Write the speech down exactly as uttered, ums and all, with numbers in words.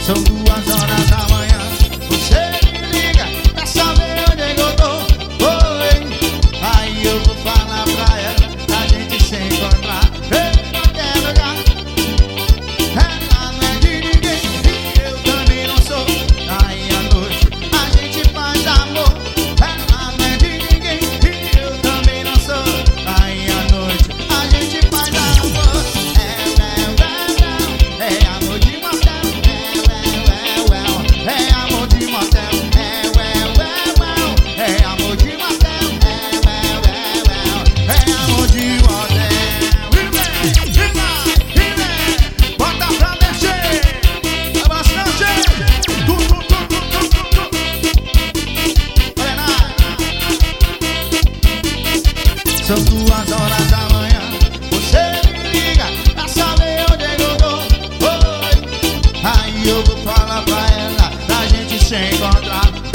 São duas horas da manhã. Você me liga pra saber onde é que eu tô. Oi, aí eu vou falar pra ela a gente se encontrar em qualquer lugar. Ela não é de ninguém e eu também não sou. Aí à noite a gente faz amor. Ela não é de ninguém e eu também não sou. Aí à noite a gente faz amor. É, é, é, é, é amor de motel. É, é, é, é, é amor de motel. É, é, é, é, é amor de motel. É, é, é, é, é amor de motel. E vem, e vai, e vem, bota pra mexer. É bastante. Tu, tu, tu, tu, tu, tu, tu. Olha lá. São duas horas da manhã. Você me liga pra saber onde é que eu tô. Oi, aí eu vou falar pra ela da gente se encontrar